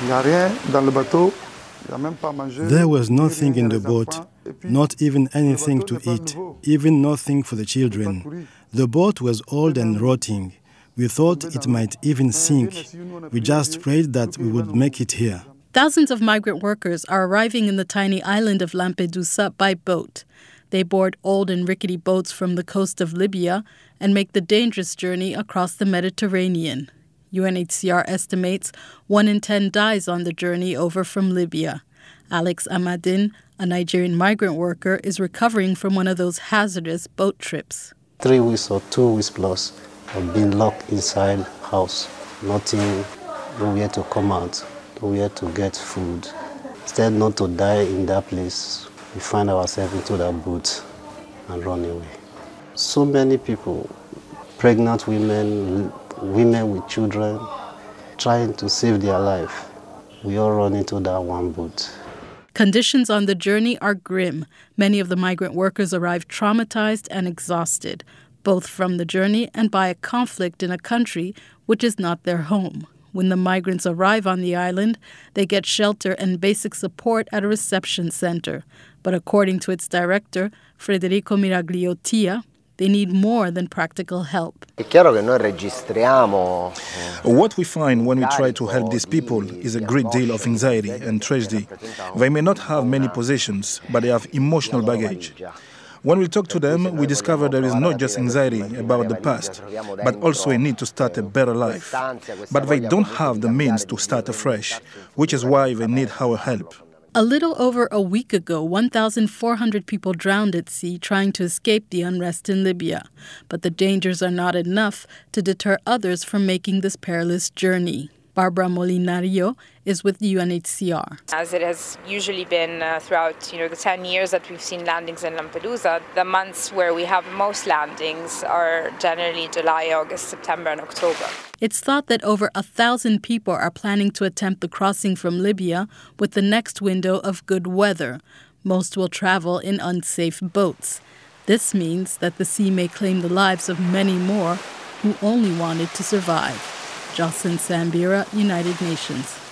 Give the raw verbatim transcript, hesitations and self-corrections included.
There was nothing in the boat, not even anything to eat, even nothing for the children. The boat was old and rotting. We thought it might even sink. We just prayed that we would make it here. Thousands of migrant workers are arriving in the tiny island of Lampedusa by boat. They board old and rickety boats from the coast of Libya and make the dangerous journey across the Mediterranean. U N H C R estimates one in ten dies on the journey over from Libya. Alex Amadin, a Nigerian migrant worker, is recovering from one of those hazardous boat trips. Three weeks or two weeks plus of being locked inside house. Nothing, nowhere to come out, nowhere to get food. Instead not to die in that place, we find ourselves into that boat and run away. So many people, pregnant women, women with children, trying to save their life. We all run into that one boat. Conditions on the journey are grim. Many of the migrant workers arrive traumatized and exhausted, both from the journey and by a conflict in a country which is not their home. When the migrants arrive on the island, they get shelter and basic support at a reception center. But according to its director, Federico Miragliotia, they need more than practical help. What we find when we try to help these people is a great deal of anxiety and tragedy. They may not have many possessions, but they have emotional baggage. When we talk to them, we discover there is not just anxiety about the past, but also a need to start a better life. But they don't have the means to start afresh, which is why they need our help. A little over a week ago, one thousand four hundred people drowned at sea trying to escape the unrest in Libya. But the dangers are not enough to deter others from making this perilous journey. Barbara Molinario is with the U N H C R. As it has usually been uh, throughout you know, the ten years that we've seen landings in Lampedusa, the months where we have most landings are generally July, August, September and October. It's thought that over a thousand people are planning to attempt the crossing from Libya with the next window of good weather. Most will travel in unsafe boats. This means that the sea may claim the lives of many more who only wanted to survive. Jocelyn Sambira, United Nations.